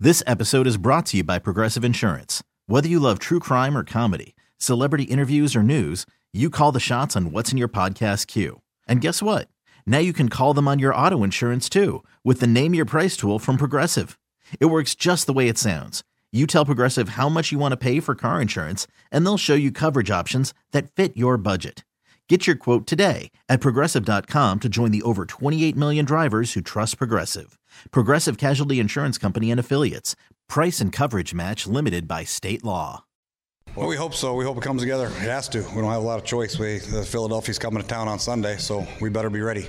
This episode is brought to you by Progressive Insurance. Whether you love true crime or comedy, celebrity interviews or news, you call the shots on what's in your podcast queue. And guess what? Now you can call them on your auto insurance too with the Name Your Price tool from Progressive. It works just the way it sounds. You tell Progressive how much you want to pay for car insurance, and they'll show you coverage options that fit your budget. Get your quote today at Progressive.com to join the over 28 million drivers who trust Progressive. Progressive Casualty Insurance Company and Affiliates. Price and coverage match limited by state law. Well, we hope so. We hope it comes together. It has to. We don't have a lot of choice. Philadelphia's coming to town on Sunday, so we better be ready.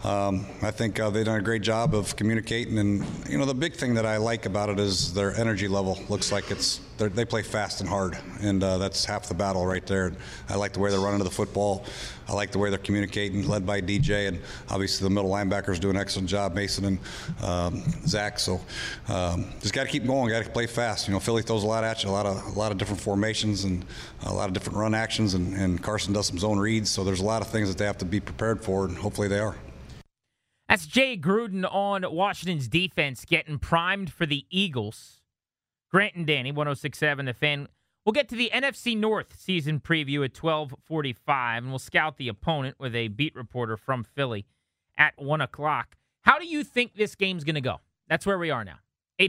I think they've done a great job of communicating, and the big thing that I like about it is their energy level. Looks like they play fast and hard, and that's half the battle right there. I like the way they're running to the football. I like the way they're communicating, led by DJ, and obviously the middle linebackers do an excellent job, Mason and Zach. So just got to keep going. Got to play fast. Philly throws a lot at you, a lot of different formations and a lot of different run actions, and Carson does some zone reads. So there's a lot of things that they have to be prepared for, and hopefully they are. That's Jay Gruden on Washington's defense getting primed for the Eagles. Grant and Danny, 106.7 The Fan. We'll get to the NFC North season preview at 12:45, and we'll scout the opponent with a beat reporter from Philly at 1 o'clock. How do you think this game's going to go? That's where we are now.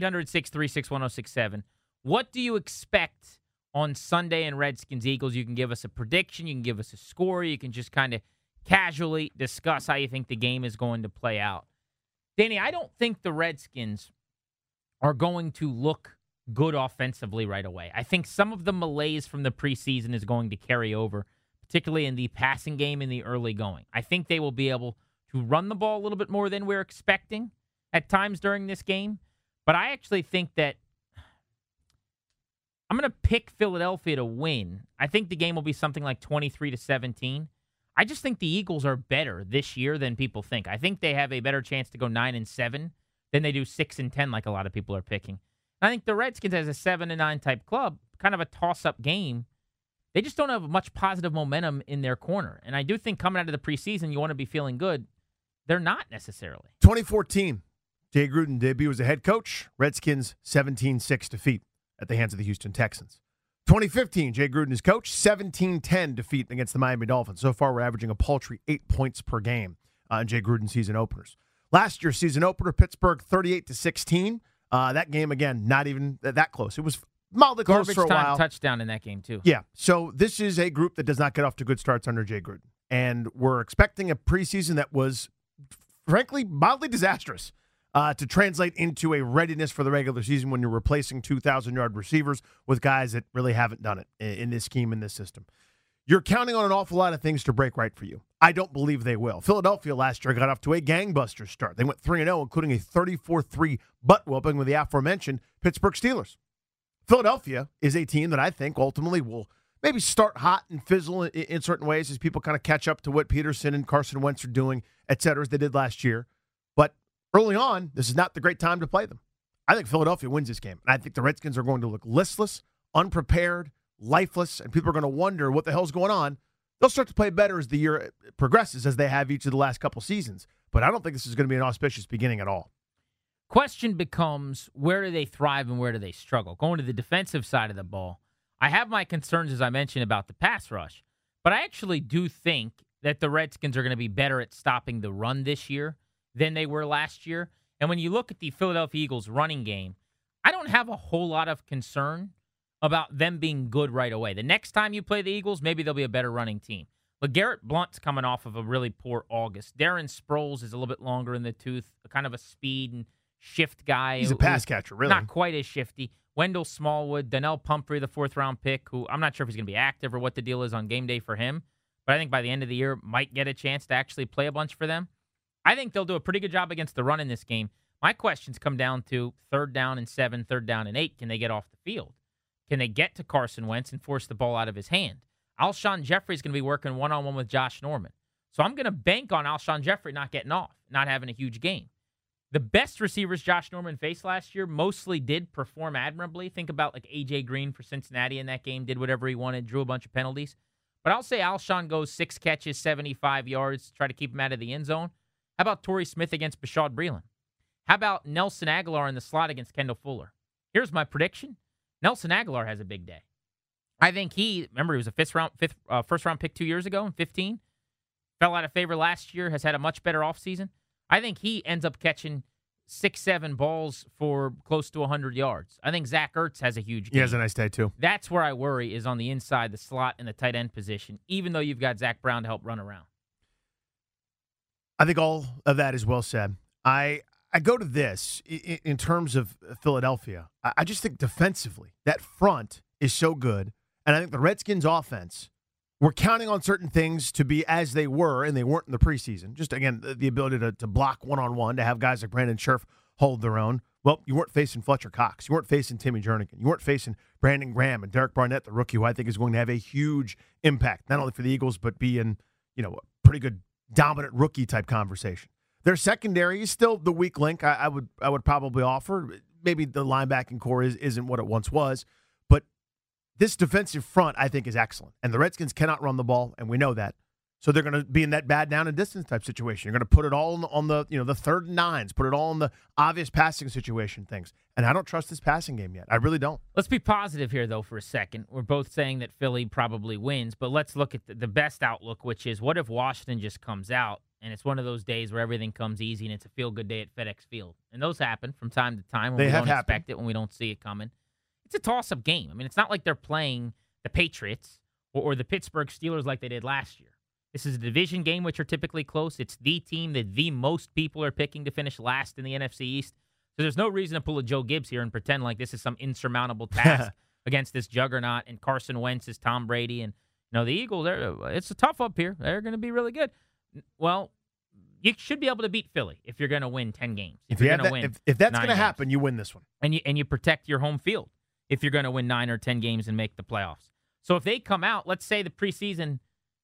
800-636-1067. What do you expect on Sunday in Redskins-Eagles? You can give us a prediction. You can give us a score. You can just kind of casually discuss how you think the game is going to play out. Danny, I don't think the Redskins are going to look good offensively right away. I think some of the malaise from the preseason is going to carry over, particularly in the passing game in the early going. I think they will be able to run the ball a little bit more than we're expecting at times during this game. But I actually think that I'm going to pick Philadelphia to win. I think the game will be something like 23-17. I just think the Eagles are better this year than people think. I think they have a better chance to go 9-7 than they do 6-10 like a lot of people are picking. I think the Redskins, as a 7-9 type club, kind of a toss-up game. They just don't have much positive momentum in their corner. And I do think coming out of the preseason, you want to be feeling good. They're not necessarily. 2014, Jay Gruden debut as a head coach. Redskins 17-6 defeat at the hands of the Houston Texans. 2015, Jay Gruden is coach, 17-10 defeat against the Miami Dolphins. So far, we're averaging a paltry 8 points per game in Jay Gruden season openers. Last year's season opener, Pittsburgh 38-16. That game, again, not even that close. It was mildly close for a while. Garbage time touchdown in that game, too. Yeah, so this is a group that does not get off to good starts under Jay Gruden. And we're expecting a preseason that was, frankly, mildly disastrous to translate into a readiness for the regular season when you're replacing 2,000-yard receivers with guys that really haven't done it in this scheme, in this system. You're counting on an awful lot of things to break right for you. I don't believe they will. Philadelphia last year got off to a gangbuster start. They went 3-0, including a 34-3 butt-whooping with the aforementioned Pittsburgh Steelers. Philadelphia is a team that I think ultimately will maybe start hot and fizzle in certain ways as people kind of catch up to what Peterson and Carson Wentz are doing, et cetera, as they did last year. But early on, this is not the great time to play them. I think Philadelphia wins this game. And I think the Redskins are going to look listless, unprepared, lifeless, and people are going to wonder what the hell's going on. They'll start to play better as the year progresses, as they have each of the last couple seasons. But I don't think this is going to be an auspicious beginning at all. Question becomes, where do they thrive and where do they struggle? Going to the defensive side of the ball, I have my concerns, as I mentioned, about the pass rush. But I actually do think that the Redskins are going to be better at stopping the run this year than they were last year. And when you look at the Philadelphia Eagles running game, I don't have a whole lot of concern about them being good right away. The next time you play the Eagles, maybe they'll be a better running team. LeGarrette Blount's coming off of a really poor August. Darren Sproles is a little bit longer in the tooth, kind of a speed and shift guy. He's a pass catcher, really. Not quite as shifty. Wendell Smallwood, Donnell Pumphrey, the fourth-round pick, who I'm not sure if he's going to be active or what the deal is on game day for him, but I think by the end of the year might get a chance to actually play a bunch for them. I think they'll do a pretty good job against the run in this game. My questions come down to 3rd down and 7, 3rd down and 8. Can they get off the field? Can they get to Carson Wentz and force the ball out of his hand? Alshon Jeffrey's going to be working one-on-one with Josh Norman. So I'm going to bank on Alshon Jeffrey not getting off, not having a huge game. The best receivers Josh Norman faced last year mostly did perform admirably. Think about like A.J. Green for Cincinnati in that game, did whatever he wanted, drew a bunch of penalties. But I'll say Alshon goes 6 catches, 75 yards, try to keep him out of the end zone. How about Torrey Smith against Bashaud Breeland? How about Nelson Aguilar in the slot against Kendall Fuller? Here's my prediction. Nelson Aguilar has a big day. I think he was a first round pick 2 years ago in 15. Fell out of favor last year, has had a much better offseason. I think he ends up catching 6-7 balls for close to 100 yards. I think Zach Ertz has a huge game. He has a nice day, too. That's where I worry is on the inside, the slot, and the tight end position, even though you've got Zach Brown to help run around. I think all of that is well said. I go to this in terms of Philadelphia. I just think defensively, that front is so good. And I think the Redskins' offense, we're counting on certain things to be as they were, and they weren't in the preseason. Just, again, the ability to block one-on-one, to have guys like Brandon Scherff hold their own. Well, you weren't facing Fletcher Cox. You weren't facing Timmy Jernigan. You weren't facing Brandon Graham and Derek Barnett, the rookie, who I think is going to have a huge impact, not only for the Eagles, but be in, a pretty good dominant rookie-type conversation. Their secondary is still the weak link. I would probably offer. Maybe the linebacking core isn't what it once was, but this defensive front, I think, is excellent. And the Redskins cannot run the ball, and we know that. So they're going to be in that bad down and distance type situation. You're going to put it all on the the 3rd and 9s, put it all on the obvious passing situation things. And I don't trust this passing game yet. I really don't. Let's be positive here, though, for a second. We're both saying that Philly probably wins, but let's look at the best outlook, which is what if Washington just comes out and it's one of those days where everything comes easy and it's a feel-good day at FedEx Field. And those happen from time to time when we don't expect it, when we don't see it coming. It's a toss-up game. I mean, it's not like they're playing the Patriots or the Pittsburgh Steelers like they did last year. This is a division game, which are typically close. It's the team that the most people are picking to finish last in the NFC East. So there's no reason to pull a Joe Gibbs here and pretend like this is some insurmountable task against this juggernaut and Carson Wentz is Tom Brady. And, the Eagles, it's a tough up here. They're going to be really good. Well, you should be able to beat Philly if you're going to win 10 games. If you're going to win, if that's going to happen, you win this one. And you protect your home field if you're going to win 9 or 10 games and make the playoffs. So if they come out, let's say the preseason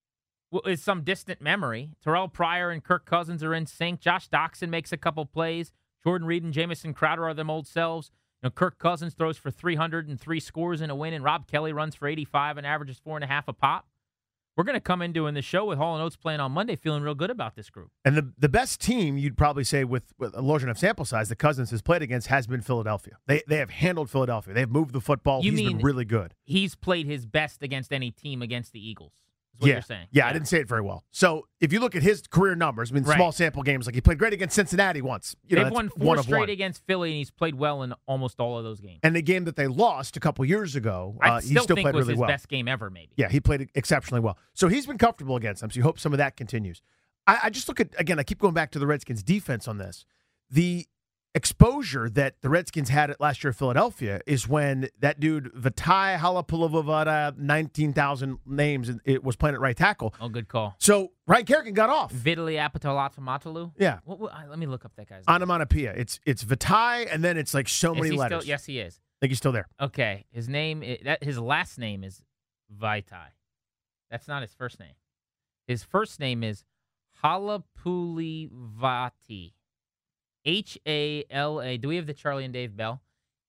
is some distant memory. Terrell Pryor and Kirk Cousins are in sync. Josh Doxson makes a couple plays. Jordan Reed and Jamison Crowder are them old selves. Kirk Cousins throws for 303 scores in a win, and Rob Kelly runs for 85 and averages 4.5 a pop. We're going to come in doing the show with Hall & Oates playing on Monday, feeling real good about this group. And the best team, you'd probably say, with a large enough sample size that Cousins has played against has been Philadelphia. They have handled Philadelphia. They've moved the football. He's been really good. He's played his best against any team against the Eagles. What you're saying. Yeah, I didn't say it very well. So if you look at his career numbers, small sample games, like he played great against Cincinnati once. They've won 4 straight against Philly, and he's played well in almost all of those games. And the game that they lost a couple years ago, he still played really well. I think was his best game ever, maybe. Yeah, he played exceptionally well. So he's been comfortable against them, so you hope some of that continues. I just look at, again, I keep going back to the Redskins' defense on this. The exposure that the Redskins had at last year at Philadelphia is when that dude Vitaly Halapulavada, 19,000 names, and it was playing at right tackle. Oh, good call. So Ryan Kerrigan got off. Vitaly Apatomatolu? Yeah. Let me look up that guy's name. Onomatopoeia. It's Vitaly, and then it's like so many letters. Yes, he is. I think he's still there. Okay. His last name is Vaitai. That's not his first name. His first name is Halapulivati. H-A-L-A. Do we have the Charlie and Dave Bell?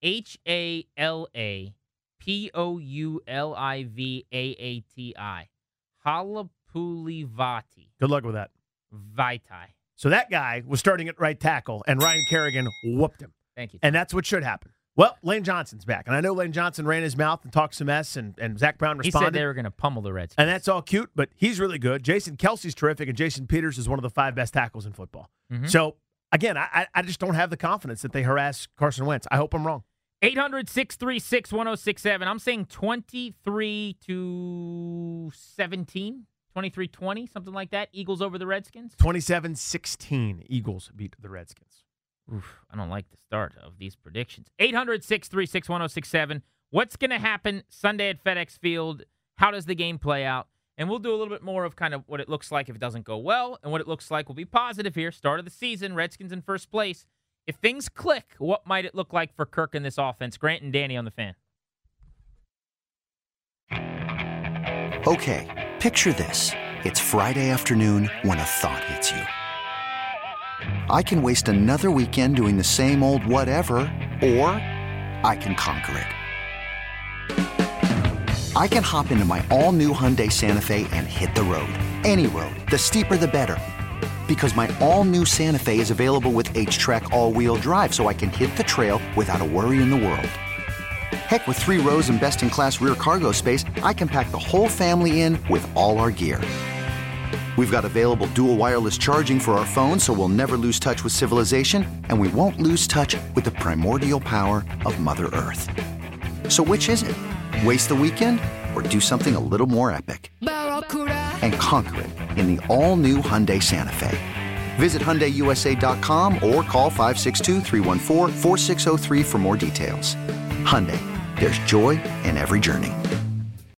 H-A-L-A-P-O-U-L-I-V-A-A-T-I. Halapulivati. Good luck with that. Vaitai. So that guy was starting at right tackle, and Ryan Kerrigan whooped him. Thank you. And that's what should happen. Well, Lane Johnson's back. And I know Lane Johnson ran his mouth and talked some mess, and Zach Brown responded. He said they were going to pummel the Redskins. And that's all cute, but he's really good. Jason Kelsey's terrific, and Jason Peters is one of the 5 best tackles in football. Mm-hmm. So, again, I just don't have the confidence that they harass Carson Wentz. I hope I'm wrong. 800-636-1067. I'm saying 23-17, 23-20, something like that. Eagles over the Redskins. 27-16, Eagles beat the Redskins. Oof, I don't like the start of these predictions. 800-636-1067. What's going to happen Sunday at FedEx Field? How does the game play out? And we'll do a little bit more of kind of what it looks like if it doesn't go well, and what it looks like will be positive here. Start of the season, Redskins in first place. If things click, what might it look like for Kirk in this offense? Grant and Danny on the Fan. Okay, picture this. It's Friday afternoon when a thought hits you. I can waste another weekend doing the same old whatever, or I can conquer it. I can hop into my all-new Hyundai Santa Fe and hit the road. Any road. The steeper, the better. Because my all-new Santa Fe is available with H-Track all-wheel drive, so I can hit the trail without a worry in the world. Heck, with 3 rows and best-in-class rear cargo space, I can pack the whole family in with all our gear. We've got available dual wireless charging for our phones, so we'll never lose touch with civilization, and we won't lose touch with the primordial power of Mother Earth. So which is it? Waste the weekend or do something a little more epic? And conquer it in the all-new Hyundai Santa Fe. Visit HyundaiUSA.com or call 562-314-4603 for more details. Hyundai, there's joy in every journey.